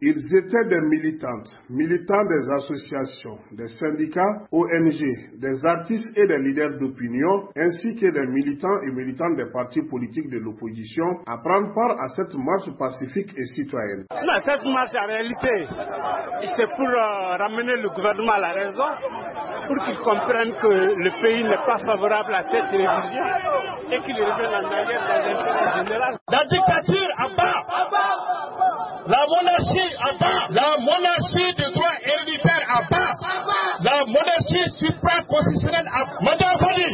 Ils étaient des militants des associations, des syndicats, ONG, des artistes et des leaders d'opinion, ainsi que des militants et militantes des partis politiques de l'opposition à prendre part à cette marche pacifique et citoyenne. Non, cette marche en réalité, c'est pour ramener le gouvernement à la raison, pour qu'ils comprennent que le pays n'est pas favorable à cette révision et qu'ils reviennent en arrière dans l'intérêt général. La dictature à bas, la monarchie à bas, la monarchie de droit héréditaire à bas, la monarchie supraconstitutionnelle à Madame Fadi,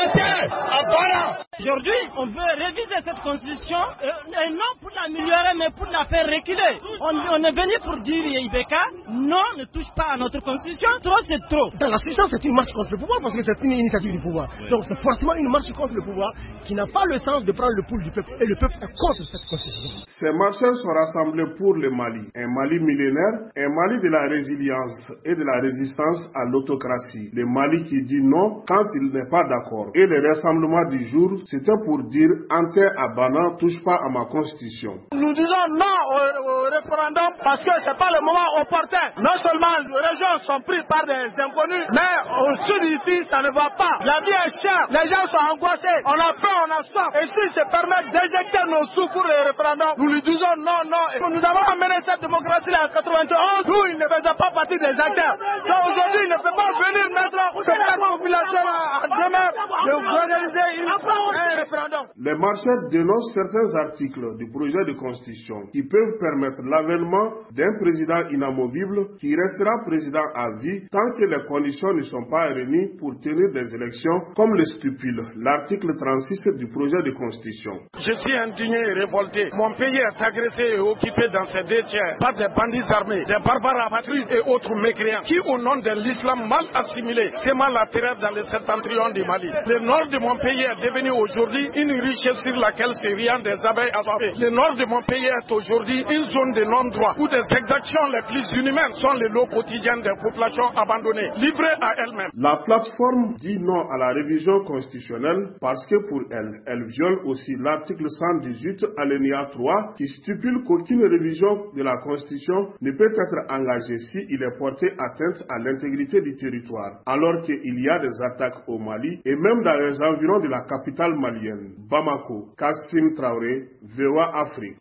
à bas. Aujourd'hui, on veut réviser cette constitution, et non pour l'améliorer, mais pour la faire reculer. On est venu pour dire, Ibeka, non, ne touche pas à notre constitution, trop c'est trop. La constitution, c'est une marche contre le pouvoir, parce que c'est une initiative du pouvoir. Donc c'est forcément une marche contre le pouvoir qui n'a pas le sens de prendre le pouls du peuple. Et le peuple est contre cette constitution. Ces marcheurs sont rassemblés pour le Mali, un Mali millénaire, un Mali de la résilience et de la résistance à l'autocratie. Le Mali qui dit non quand il n'est pas d'accord. Et le rassemblement du jour, c'était pour dire Ante Abana touche pas à ma constitution. Nous disons non au référendum parce que c'est pas le moment opportun. Non seulement les régions sont prises par des inconnus, mais au sud ici, ça ne va pas. La vie est chère, les gens sont angoissés, on a faim, on a soif. Et s'ils se permettent d'éjecter nos sous pour le référendum, nous lui disons non, non. Et nous avons amené cette démocratie en 91, où il ne faisait pas partie des acteurs. Donc aujourd'hui, il ne peut pas venir mettre cette population à demeure de organiser un référendum. Les marcheurs dénoncent certains articles du projet de constitution qui peuvent permettre l'avènement d'un président inamovible qui restera président à vie tant que les conditions ne sont pas réunies pour tenir des élections comme le stipule l'article 36 du projet de constitution. Je suis indigné et révolté. Mon pays est agressé et occupé dans ses deux tiers par des bandits armés, des barbares apatrides et autres mécréants qui, au nom de l'islam mal assimilé, sèment la terreur dans le septentrion du Mali. Le nord de mon pays est devenu aujourd'hui une richesse sur laquelle se rient des abeilles assoiffées. Le nord de mon pays est aujourd'hui une zone de non-droit où des exactions les plus inhumaines sont les lots quotidiens des populations abandonnées, livrées à elles-mêmes. La plateforme dit non à la révision constitutionnelle parce que pour elle viole aussi l'article 118 alinéa 3 qui stipule qu'aucune révision de la constitution ne peut être engagée si il est porté atteinte à l'intégrité du territoire, alors qu'il y a des attaques au Mali et même dans les environs de la capitale malienne. Bamako, Kassim Traoré, VOA Afrique.